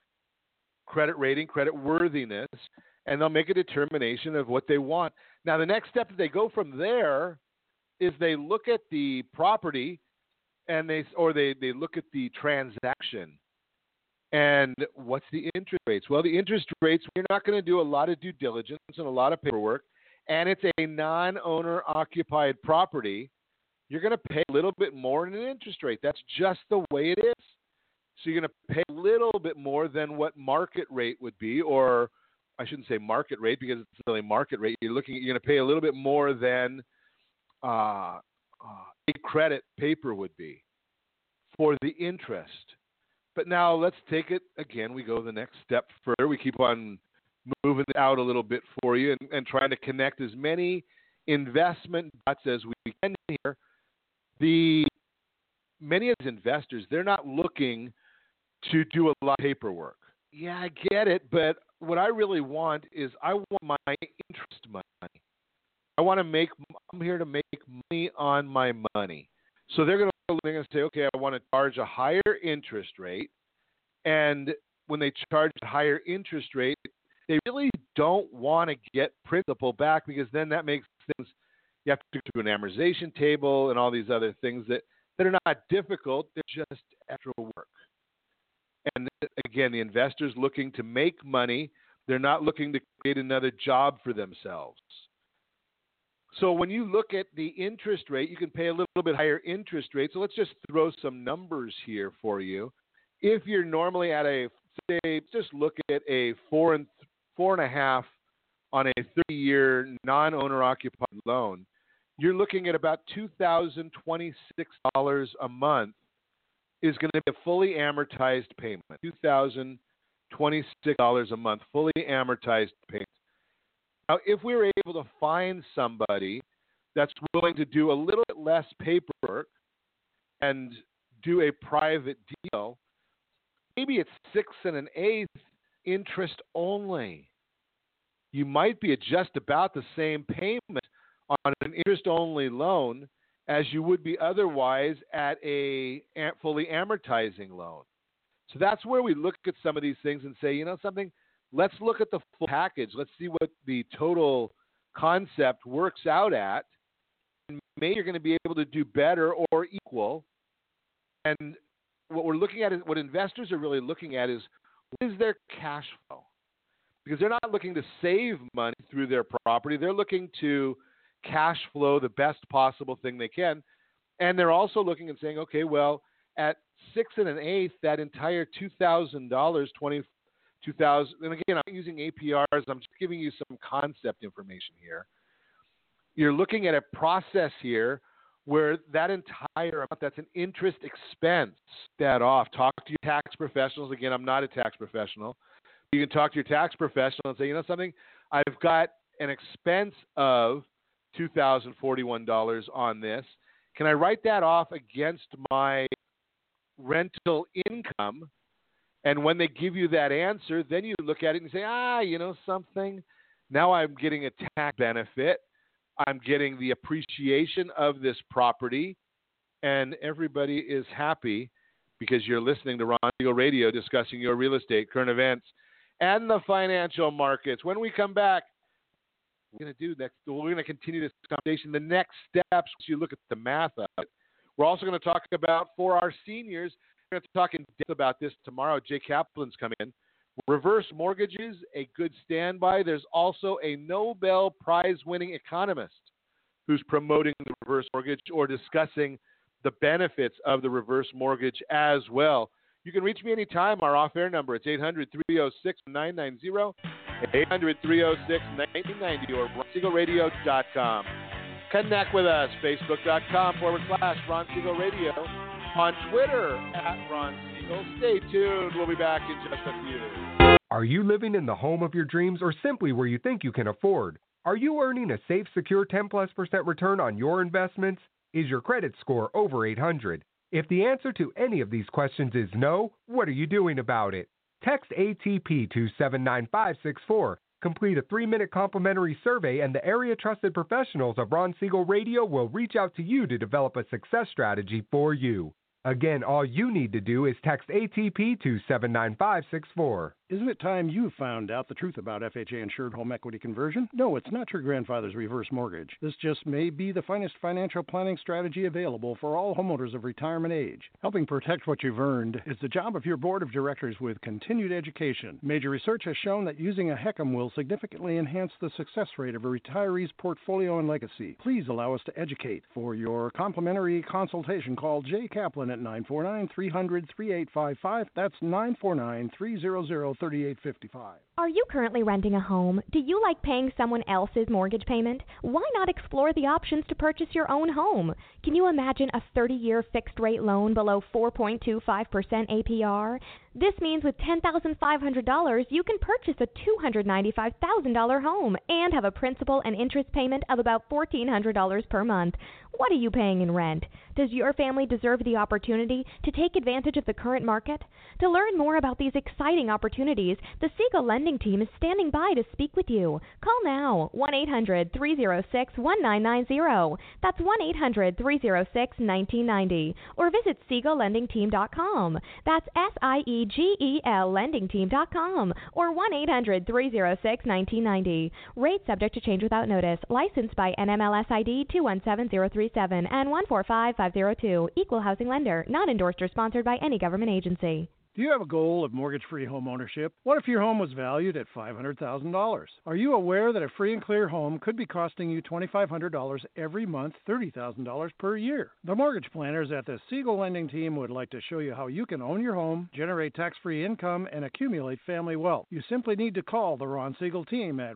credit rating, credit worthiness, and they'll make a determination of what they want. Now, the next step that they go from there is they look at the property, and they look at the transaction. And what's the interest rates? Well, the interest rates, you're not going to do a lot of due diligence and a lot of paperwork, and it's a non-owner occupied property. You're going to pay a little bit more in an interest rate. That's just the way it is. So you're going to pay a little bit more than what market rate would be, or I shouldn't say market rate because it's really market rate. You're going to pay a little bit more than a credit paper would be for the interest. But now let's take it again. We go the next step further. We keep on moving it out a little bit for you and trying to connect as many investment dots as we can here. Many of these investors, they're not looking to do a lot of paperwork. Yeah, I get it, but what I really want is I want my interest money. I'm here to make money on my money. So they're going to say, okay, I want to charge a higher interest rate. And when they charge a higher interest rate, they really don't want to get principal back, because then that makes things, you have to do an amortization table and all these other things that are not difficult. They're just extra work. And again, the investor's looking to make money. They're not looking to create another job for themselves. So when you look at the interest rate, you can pay a little bit higher interest rate. So let's just throw some numbers here for you. If you're normally at just look at a 4.5 on a 30-year non-owner occupied loan, you're looking at about $2,026 a month is going to be a fully amortized payment. $2,026 a month, fully amortized payment. Now, if we were able to find somebody that's willing to do a little bit less paperwork and do a private deal, maybe it's 6 1/8 interest only. You might be at just about the same payment on an interest-only loan as you would be otherwise at a fully amortizing loan. So that's where we look at some of these things and say, you know something, let's look at the full package. Let's see what the total concept works out at. And maybe you're going to be able to do better or equal. And what we're looking at is, what investors are really looking at is, what is their cash flow? Because they're not looking to save money through their property. They're looking to cash flow the best possible thing they can. And they're also looking and saying, okay, well, at 6 1/8, that entire $2,000, $2,000, and again, I'm using APRs. I'm just giving you some concept information here. you're looking at a process here where that entire amount, that's an interest expense, that off. Talk to your tax professionals. Again, I'm not a tax professional. You can talk to your tax professional and say, you know something, I've got an expense of $2,041 on this. Can I write that off against my rental income? And when they give you that answer, then you look at it and say, you know something, now I'm getting a tax benefit. I'm getting the appreciation of this property, and everybody is happy because you're listening to Ron Siegel Radio discussing your real estate, current events, and the financial markets. When we come back, we're going to continue this conversation. The next steps, you look at the math of it. We're also going to talk about, for our seniors, we're going to talk in depth about this tomorrow. Jay Kaplan's coming in. Reverse mortgages, a good standby. There's also a Nobel Prize-winning economist who's promoting the reverse mortgage or discussing the benefits of the reverse mortgage as well. You can reach me anytime. Our off-air number, it's 800-306-990, 800-306-1990, or RonSiegelRadio.com. Connect with us, Facebook.com/Ron Siegel Radio, on Twitter @Ron Siegel. Stay tuned. We'll be back in just a few. Are you living in the home of your dreams or simply where you think you can afford? Are you earning a safe, secure 10+% return on your investments? Is your credit score over 800? If the answer to any of these questions is no, what are you doing about it? Text ATP to 79564. Complete a 3-minute complimentary survey, and the area trusted professionals of Ron Siegel Radio will reach out to you to develop a success strategy for you. Again, all you need to do is text ATP to 79564. Isn't it time you found out the truth about FHA-insured home equity conversion? No, it's not your grandfather's reverse mortgage. This just may be the finest financial planning strategy available for all homeowners of retirement age. Helping protect what you've earned is the job of your board of directors with continued education. Major research has shown that using a HECM will significantly enhance the success rate of a retiree's portfolio and legacy. Please allow us to educate. For your complimentary consultation, call Jay Kaplan at 949-300-3855. That's 949-300-3855. Are you currently renting a home? Do you like paying someone else's mortgage payment? Why not explore the options to purchase your own home? Can you imagine a 30-year fixed-rate loan below 4.25% APR? This means with $10,500, you can purchase a $295,000 home and have a principal and interest payment of about $1,400 per month. What are you paying in rent? Does your family deserve the opportunity to take advantage of the current market? To learn more about these exciting opportunities, the Siegel Lending Team is standing by to speak with you. Call now, 1-800-306-1990. That's 1-800-306-1990. Or visit SiegelLendingTeam.com. That's SIEGEL LendingTeam.com. Or 1-800-306-1990. Rate subject to change without notice. Licensed by NMLS ID 217037 and 145502. Equal housing lender. Not endorsed or sponsored by any government agency. Do you have a goal of mortgage-free home ownership? What if your home was valued at $500,000? Are you aware that a free and clear home could be costing you $2,500 every month, $30,000 per year? The mortgage planners at the Siegel Lending Team would like to show you how you can own your home, generate tax-free income, and accumulate family wealth. You simply need to call the Ron Siegel Team at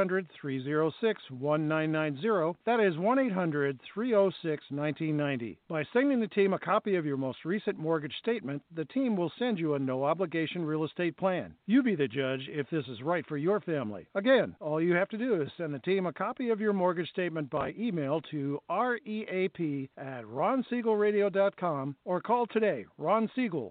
1-800-306-1990. That is 1-800-306-1990. By sending the team a copy of your most recent mortgage statement, the team will send you a no-obligation real estate plan. You be the judge if this is right for your family. Again, all you have to do is send the team a copy of your mortgage statement by email to reap@ronsiegelradio.com or call today. Ron Siegel,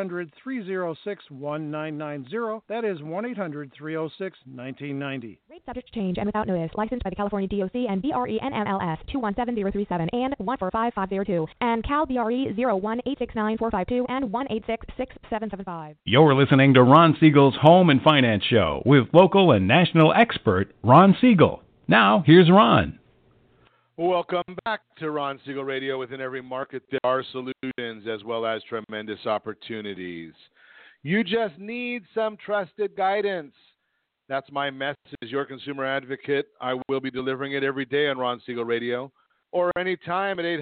1-800-306-1990. That is 1-800-306-1990. Rate subject to change and without notice. Licensed by the California DOC and BRE NMLS 217037 and 145502 and Cal BRE 01869452 and 1866775. You're listening to Ron Siegel's Home and Finance Show with local and national expert Ron Siegel. Now, here's Ron. Welcome back to Ron Siegel Radio. Within every market, there are solutions as well as tremendous opportunities. You just need some trusted guidance. That's my message as your consumer advocate. I will be delivering it every day on Ron Siegel Radio or anytime at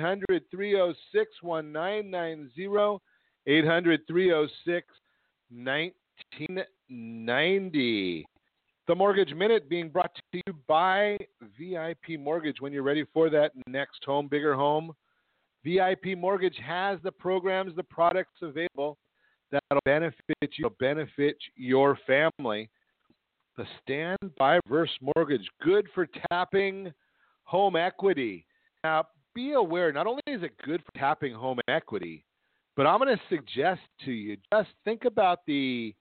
800-306-1990. 800-306-1990. The Mortgage Minute being brought to you by VIP Mortgage. When you're ready for that next home, bigger home, VIP Mortgage has the programs, the products available that'll benefit you, benefit your family. The Standby Reverse Mortgage, good for tapping home equity. Now, be aware, not only is it good for tapping home equity, but I'm going to suggest to you, just think about the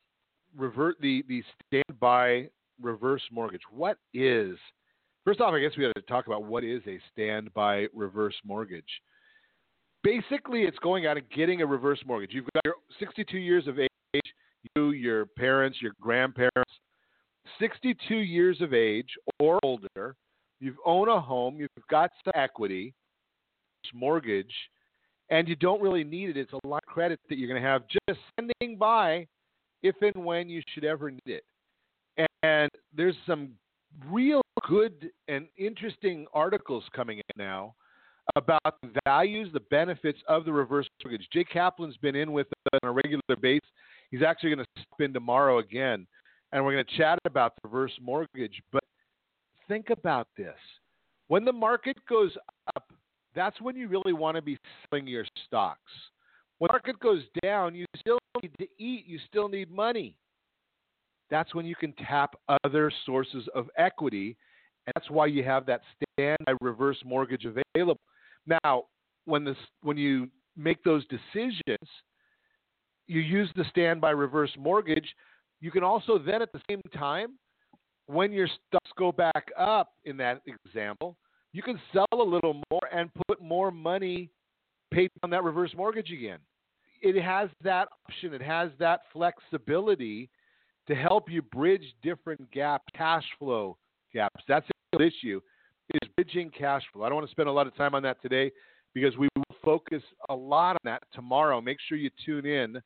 Standby Reverse Mortgage. What is, first off, I guess we have to talk about what is a Standby Reverse Mortgage. Basically, it's going out and getting a reverse mortgage. You've got your 62 years of age, you, your parents, your grandparents, 62 years of age or older, you've owned a home, you've got some equity, mortgage, and you don't really need it. It's a line of credit that you're going to have just standing by if and when you should ever need it. And there's some real good and interesting articles coming in now about the values, the benefits of the reverse mortgage. Jay Kaplan's been in with us on a regular basis. He's actually going to step in tomorrow again, and we're going to chat about the reverse mortgage. But think about this. When the market goes up, that's when you really want to be selling your stocks. When the market goes down, you still need to eat. You still need money. That's when you can tap other sources of equity, and that's why you have that standby reverse mortgage available. Now, when you make those decisions, you use the standby reverse mortgage. You can also then at the same time, when your stocks go back up in that example, you can sell a little more and put more money paid on that reverse mortgage again. It has that option. It has that flexibility to help you bridge different gaps, cash flow gaps. That's the issue, is bridging cash flow. I don't want to spend a lot of time on that today because we will focus a lot on that tomorrow. Make sure you tune in,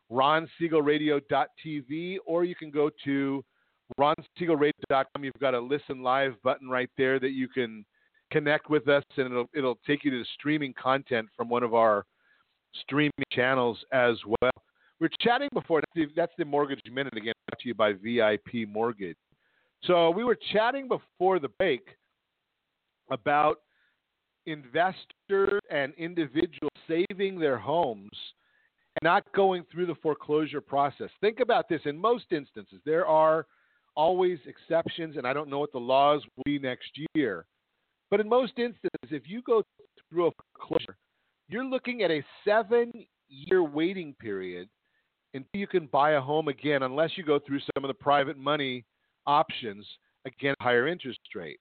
ronsiegelradio.tv, or you can go to ronsiegelradio.com. You've got a listen live button right there that you can connect with us, and it'll take you to the streaming content from one of our streaming channels as well. We're chatting before. That's the Mortgage Minute, again, brought to you by VIP Mortgage. So we were chatting before the break about investors and individuals saving their homes and not going through the foreclosure process. Think about this. In most instances, there are always exceptions, and I don't know what the laws will be next year. But in most instances, if you go through a foreclosure, you're looking at a 7-year waiting period until you can buy a home again, unless you go through some of the private money options, again, higher interest rate.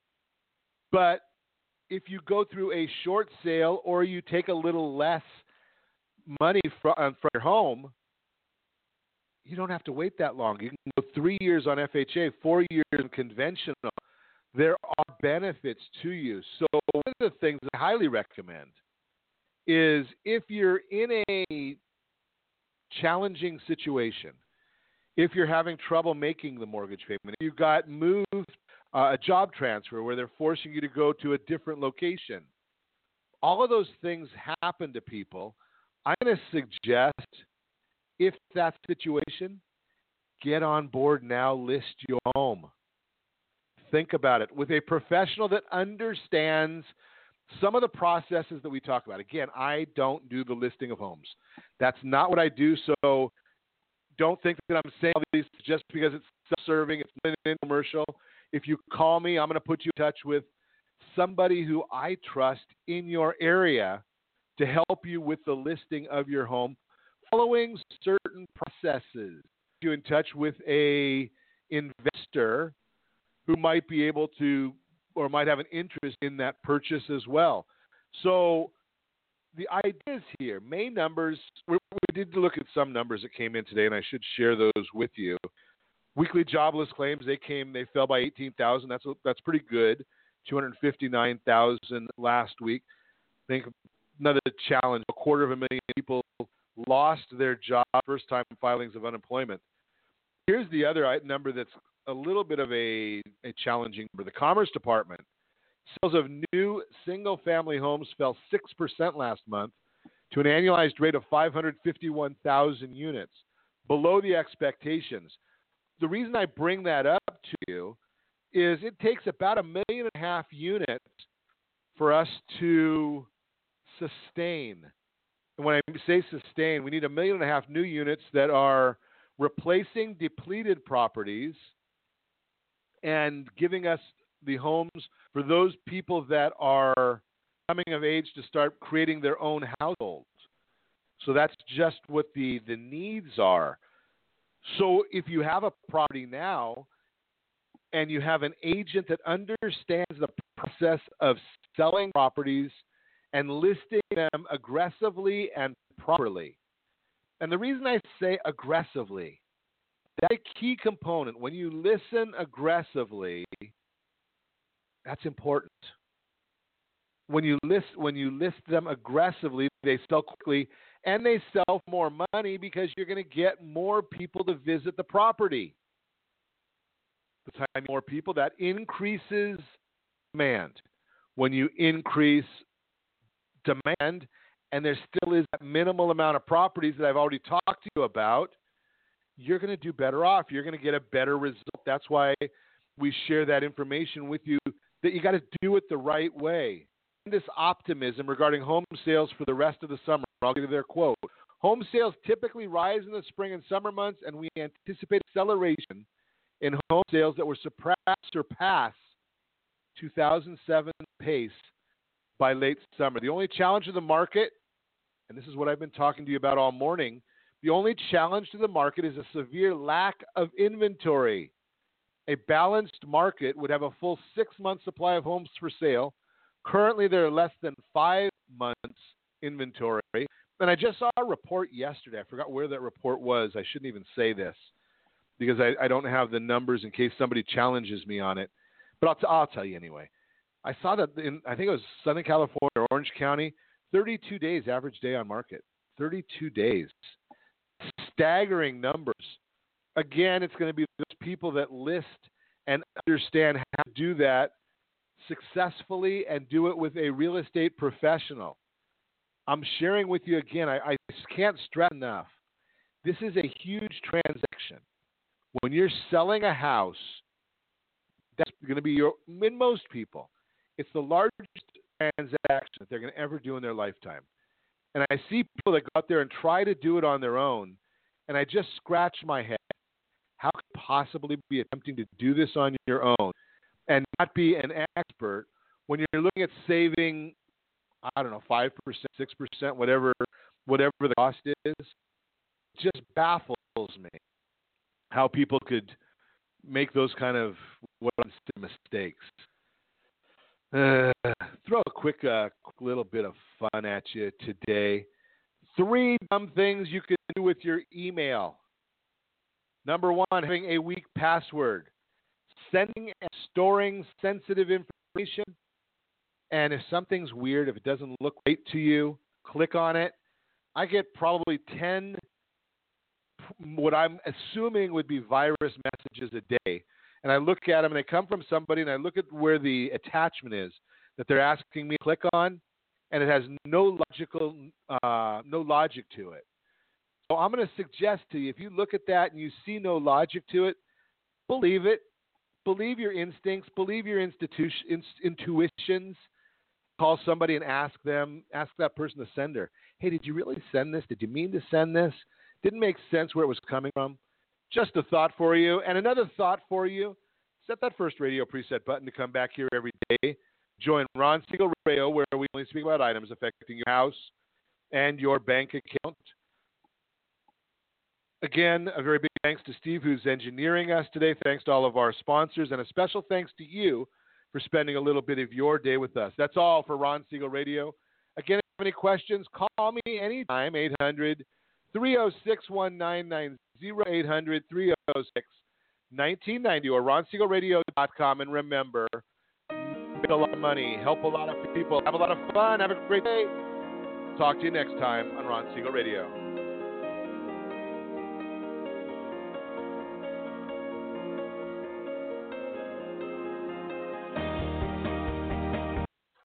But if you go through a short sale or you take a little less money from your home, you don't have to wait that long. You can go 3 years on FHA, 4 years in conventional. There are benefits to you. So one of the things I highly recommend is if you're in a challenging situation, if you're having trouble making the mortgage payment, if you've got moved, a job transfer where they're forcing you to go to a different location, all of those things happen to people. I'm going to suggest, if that's the situation, get on board now, list your home. Think about it with a professional that understands some of the processes that we talk about. Again, I don't do the listing of homes. That's not what I do, so don't think that I'm saying all these just because it's self-serving, it's not an commercial. If you call me, I'm going to put you in touch with somebody who I trust in your area to help you with the listing of your home, following certain processes. You in touch with a investor who might be able to or might have an interest in that purchase as well. So the ideas here, May numbers, we did look at some numbers that came in today, and I should share those with you. Weekly jobless claims, they fell by 18,000. That's pretty good. 259,000 last week. I think another challenge, 250,000 people lost their job, first-time filings of unemployment. Here's the other number that's a little bit of a challenging number. The Commerce Department, sales of new single-family homes fell 6% last month to an annualized rate of 551,000 units, below the expectations. the reason I bring that up to you is it takes about 1.5 million units for us to sustain. And when I say sustain, we need 1.5 million new units that are replacing depleted properties and giving us the homes for those people that are coming of age to start creating their own households. So that's just what the needs are. So if you have a property now and you have an agent that understands the process of selling properties and listing them aggressively and properly. And the reason I say aggressively, that's a key component. When you listen aggressively, that's important. When you list them aggressively, they sell quickly and they sell for more money because you're going to get more people to visit the property. The time more people, that increases demand. When you increase demand and there still is that minimal amount of properties that I've already talked to you about, you're going to do better off. You're going to get a better result. That's why we share that information with you, that you got to do it the right way. This optimism regarding home sales for the rest of the summer. I'll give you their quote. Home sales typically rise in the spring and summer months, and we anticipate acceleration in home sales that will surpass 2007 pace by late summer. The only challenge to the market, and this is what I've been talking to you about all morning, the only challenge to the market is a severe lack of inventory. A balanced market would have a full 6-month supply of homes for sale. Currently, there are less than 5 months inventory. And I just saw a report yesterday. I forgot where that report was. I shouldn't even say this because I don't have the numbers in case somebody challenges me on it. But I'll tell you anyway. I saw that I think it was Southern California or Orange County, 32 days average day on market. 32 days. Staggering numbers. Again, it's going to be those people that list and understand how to do that successfully and do it with a real estate professional. I'm sharing with you again, I can't stress enough. This is a huge transaction. When you're selling a house, that's going to be in most people, it's the largest transaction that they're going to ever do in their lifetime. And I see people that go out there and try to do it on their own, and I just scratch my head. How could you possibly be attempting to do this on your own and not be an expert when you're looking at saving, 5%, 6%, whatever the cost is? It just baffles me how people could make those kind of mistakes. Throw a quick little bit of fun at you today. 3 dumb things you can do with your email. Number 1, having a weak password. Sending and storing sensitive information. And if something's weird, if it doesn't look right to you, click on it. I get probably 10, what I'm assuming would be virus messages a day. And I look at them and they come from somebody and I look at where the attachment is that they're asking me to click on, and it has no logic to it. So I'm going to suggest to you, if you look at that and you see no logic to it, believe it. Believe your instincts. Believe your intuitions. Call somebody and ask that person, the sender, hey, did you really send this? Did you mean to send this? Didn't make sense where it was coming from. Just a thought for you. And another thought for you, set that first radio preset button to come back here every day. Join Ron Siegel Radio, where we only speak about items affecting your house and your bank account. Again, a very big thanks to Steve, who's engineering us today. Thanks to all of our sponsors, and a special thanks to you for spending a little bit of your day with us. That's all for Ron Siegel Radio. Again, if you have any questions, call me anytime, 800-306-1990, 800-306-1990, or ronsiegelradio.com. And remember, make a lot of money, help a lot of people, have a lot of fun, have a great day. Talk to you next time on Ron Siegel Radio.